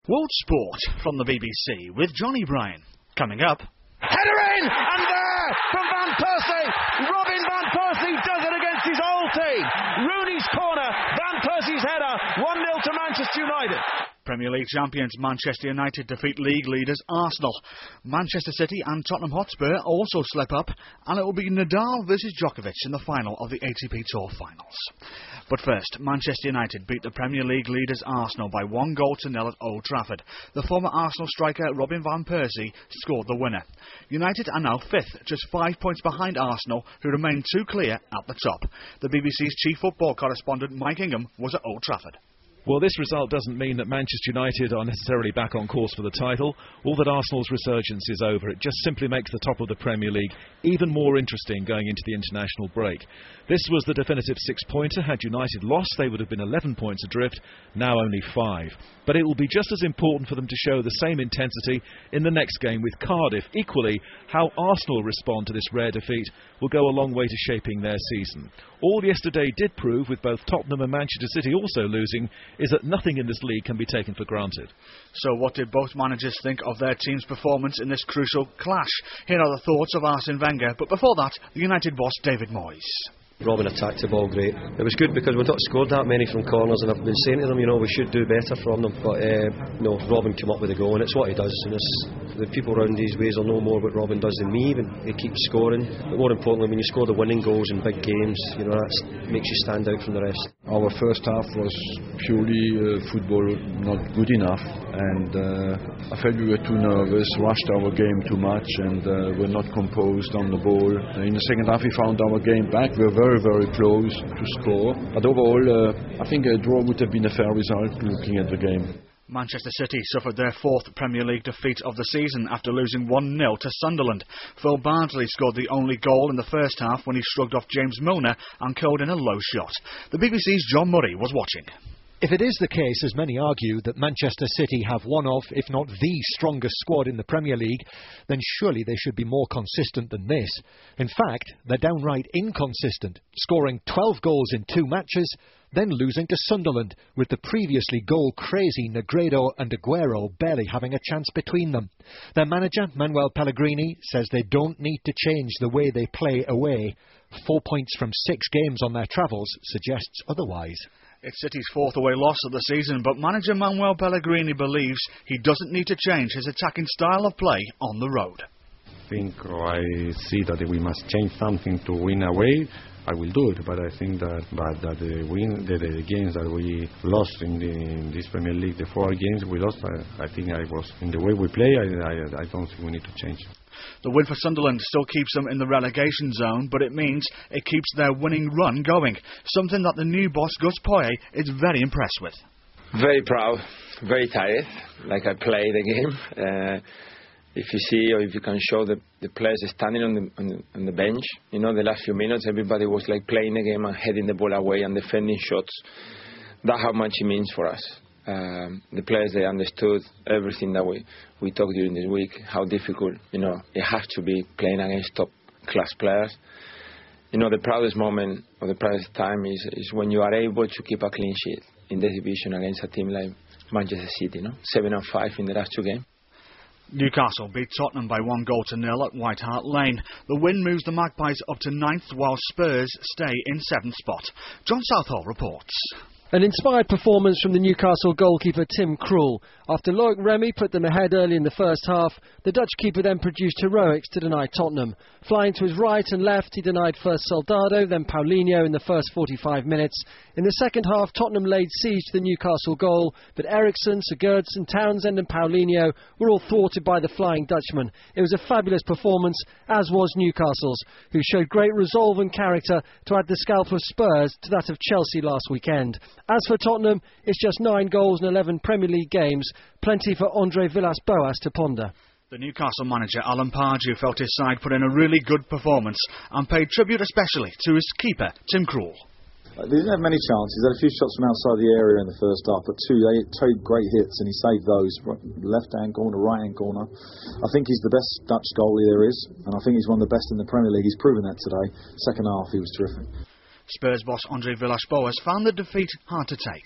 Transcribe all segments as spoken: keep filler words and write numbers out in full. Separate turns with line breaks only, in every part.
World Sport from the B B C with Johnny Bryan. Coming up.
Header in! And there from Van Persie! Robin Van Persie does it against his old team! Rooney's corner, Van Persie's header, one nil to Manchester United.
Premier League champions Manchester United defeat league leaders Arsenal. Manchester City and Tottenham Hotspur also slip up, and it will be Nadal versus Djokovic in the final of the A T P Tour finals. But first, Manchester United beat the Premier League leaders Arsenal by one goal to nil at Old Trafford. The former Arsenal striker Robin Van Persie scored the winner. United are now fifth, just five points behind Arsenal, who remain too clear at the top. The B B C's chief football correspondent Mike Ingham was at Old Trafford.
Well, this result doesn't mean that Manchester United are necessarily back on course for the title, or that Arsenal's resurgence is over. It just simply makes the top of the Premier League even more interesting going into the international break. This was the definitive six-pointer. Had United lost, they would have been eleven points adrift, now only five. But it will be just as important for them to show the same intensity in the next game with Cardiff. Equally, how Arsenal respond to this rare defeat will go a long way to shaping their season. All yesterday did prove, with both Tottenham and Manchester City also losing, is that nothing in this league can be taken for granted.
So what did both managers think of their team's performance in this crucial clash? Here are the thoughts of Arsene Wenger, but before that, the United boss David Moyes.
Robin attacked the ball great. It was good because we've not scored that many from corners, and I've been saying to them, you know, we should do better from them. But uh, no, Robin came up with a goal, and it's what he does. And it's, the people around these ways will know more what Robin does than me. Even he keeps scoring. But more importantly, when you score the winning goals in big games, you know, that makes you stand out from the rest.
Our first half was purely uh, football not good enough, and uh, I felt we were too nervous, rushed our game too much, and uh, were not composed on the ball. In the second half, we found our game back. We were very very close to score, but overall uh, I think a draw would have been a fair result looking at the game.
Manchester City suffered their fourth Premier League defeat of the season after losing one nil to Sunderland. Phil Bardsley scored the only goal in the first half when he shrugged off James Milner and curled in a low shot. The B B C's John Murray was watching.
If it is the case, as many argue, that Manchester City have one of, if not the strongest squad in the Premier League, then surely they should be more consistent than this. In fact, they're downright inconsistent, scoring twelve goals in two matches, then losing to Sunderland, with the previously goal-crazy Negredo and Aguero barely having a chance between them. Their manager, Manuel Pellegrini, says they don't need to change the way they play away. Four points from six games on their travels suggests otherwise.
It's City's fourth away loss of the season, but manager Manuel Pellegrini believes he doesn't need to change his attacking style of play on the road.
I think or I see that we must change something to win away. I will do it, but I think that but that the win the, the games that we lost in, the, in this Premier League, the four games we lost, I, I think I was in the way we play. I, I I don't think we need to change.
The win for Sunderland still keeps them in the relegation zone, but it means it keeps their winning run going, something that the new boss Gus Poyet is very impressed with.
Very proud, very tired, like I play the game. Uh, if you see or if you can show the, the players standing on the, on the on the bench, you know, the last few minutes everybody was like playing the game and heading the ball away and defending shots. That's how much it means for us. Um, the players, they understood everything that we, we talked during this week, how difficult, you know, it has to be playing against top class players. You know, the proudest moment or the proudest time is, is when you are able to keep a clean sheet in the division against a team like Manchester City, you know, seven and five in the last two games.
Newcastle beat Tottenham by one goal to nil at White Hart Lane. The win moves the Magpies up to ninth, while Spurs stay in seventh spot. John Southall reports.
An inspired performance from the Newcastle goalkeeper Tim Krul. After Loic Remy put them ahead early in the first half, the Dutch keeper then produced heroics to deny Tottenham. Flying to his right and left, he denied first Soldado, then Paulinho in the first forty-five minutes. In the second half, Tottenham laid siege to the Newcastle goal, but Eriksen, Sigurdsson, Townsend and Paulinho were all thwarted by the Flying Dutchman. It was a fabulous performance, as was Newcastle's, who showed great resolve and character to add the scalp of Spurs to that of Chelsea last weekend. As for Tottenham, it's just nine goals in eleven Premier League games, plenty for Andre Villas-Boas to ponder.
The Newcastle manager Alan Pardew felt his side put in a really good performance and paid tribute especially to his keeper, Tim Krul.
They didn't have many chances. They had a few shots from outside the area in the first half, but two, they two great hits, and he saved those. Left-hand corner, right-hand corner. I think he's the best Dutch goalie there is, and I think he's one of the best in the Premier League. He's proven that today. Second half, he was terrific.
Spurs boss Andre Villas-Boas found the defeat hard to take.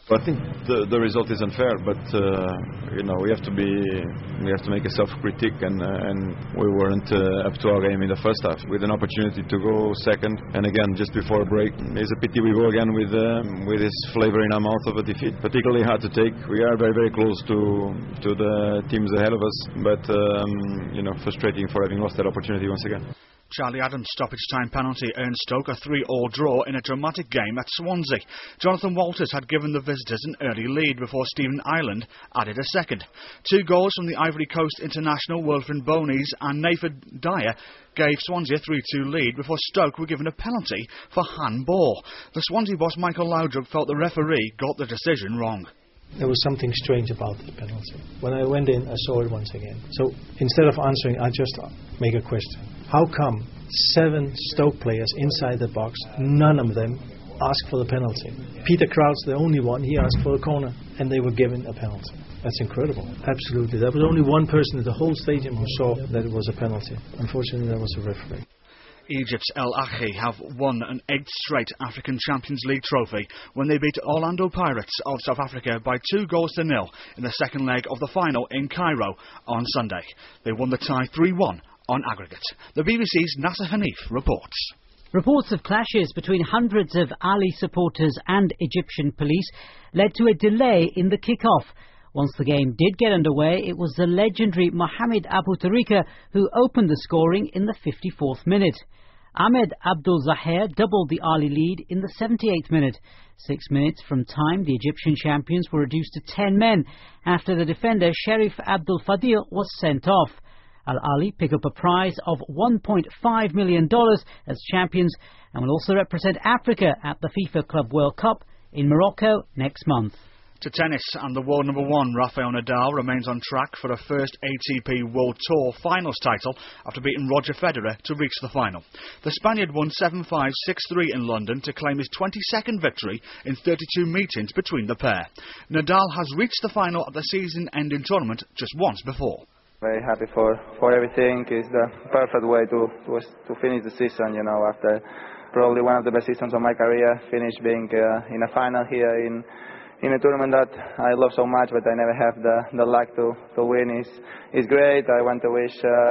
I think the, the result is unfair, but uh, you know we have to be we have to make a self-critique, and uh, and we weren't uh, up to our game in the first half with an opportunity to go second, and again just before a break, it's a pity we go again with uh, with this flavour in our mouth of a defeat. Particularly hard to take. We are very very close to to the teams ahead of us, but um, you know frustrating for having lost that opportunity once again.
Charlie Adams' stoppage-time penalty earned Stoke a three-all draw in a dramatic game at Swansea. Jonathan Walters had given the visitors an early lead before Stephen Ireland added a second. Two goals from the Ivory Coast international Wilfred Bonis and Nathan Dyer gave Swansea a three two lead before Stoke were given a penalty for handball. The Swansea boss Michael Laudrup felt the referee got the decision wrong.
There was something strange about the penalty. When I went in, I saw it once again. So instead of answering, I just make a question. How come seven Stoke players inside the box, none of them asked for the penalty? Peter Crouch, the only one, he asked for a corner, and they were given a penalty. That's incredible. Absolutely. There was only one person in the whole stadium who saw that it was a penalty. Unfortunately, there was a referee.
Egypt's El Ahly have won an eighth straight African Champions League trophy when they beat Orlando Pirates of South Africa by two goals to nil in the second leg of the final in Cairo on Sunday. They won the tie three one on aggregate. The B B C's Nasser Hanif reports.
Reports of clashes between hundreds of Ahly supporters and Egyptian police led to a delay in the kick-off. Once the game did get underway, it was the legendary Mohamed Abu Tarika who opened the scoring in the fifty-fourth minute. Ahmed Abdul Zahir doubled the Ahly lead in the seventy-eighth minute. Six minutes from time, the Egyptian champions were reduced to ten men after the defender Sherif Abdul Fadil was sent off. Al Ahly pick up a prize of one point five million dollars as champions and will also represent Africa at the FIFA Club World Cup in Morocco next month.
To tennis, and the world number one Rafael Nadal remains on track for a first A T P World Tour finals title after beating Roger Federer to reach the final. The Spaniard won seven five, six three in London to claim his twenty-second victory in thirty-two meetings between the pair. Nadal has reached the final of the season-ending tournament just once before.
Very happy for, for everything. It's the perfect way to, to to finish the season, you know, after probably one of the best seasons of my career, finish being uh, in a final here in in a tournament that I love so much, but I never have the, the luck to, to win. Is is great. I want to wish uh,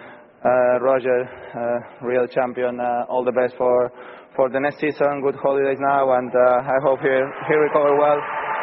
uh, Roger, uh, real champion, uh, all the best for for the next season. Good holidays now, and uh, I hope he he recover well.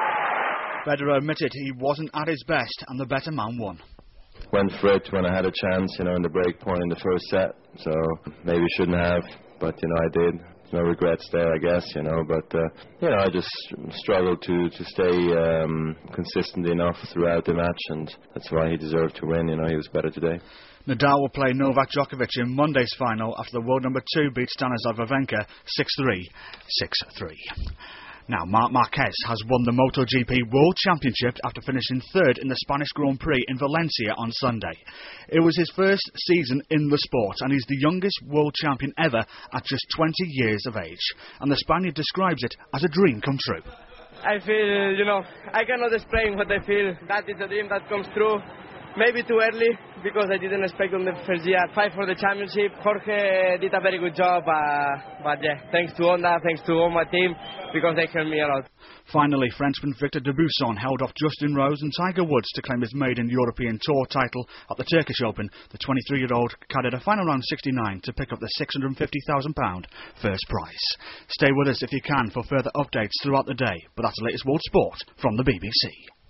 Federer admitted he wasn't at his best, and the better man won.
Went for it when I had a chance, you know, in the break point in the first set. So maybe shouldn't have, but you know I did. No regrets there, I guess, you know, but, uh, you know, I just struggled to, to stay um, consistent enough throughout the match, and that's why he deserved to win, you know, he was better today.
Nadal will play Novak Djokovic in Monday's final after the world number two beat Stanislav Wawrinka six three, six three. Now, Marc Marquez has won the MotoGP World Championship after finishing third in the Spanish Grand Prix in Valencia on Sunday. It was his first season in the sport, and he's the youngest world champion ever at just twenty years of age. And the Spaniard describes it as a dream come true.
I feel, you know, I cannot explain what I feel. That is a dream that comes true. Maybe too early, because I didn't expect on the first year fight for the championship. Jorge did a very good job, uh, but yeah, thanks to Honda, thanks to all my team, because they helped me a lot.
Finally, Frenchman Victor Debusson held off Justin Rose and Tiger Woods to claim his maiden European Tour title at the Turkish Open. The twenty-three-year-old caddied a final round sixty-nine to pick up the six hundred fifty thousand pounds first prize. Stay with us if you can for further updates throughout the day, but that's the latest world sport from the B B C.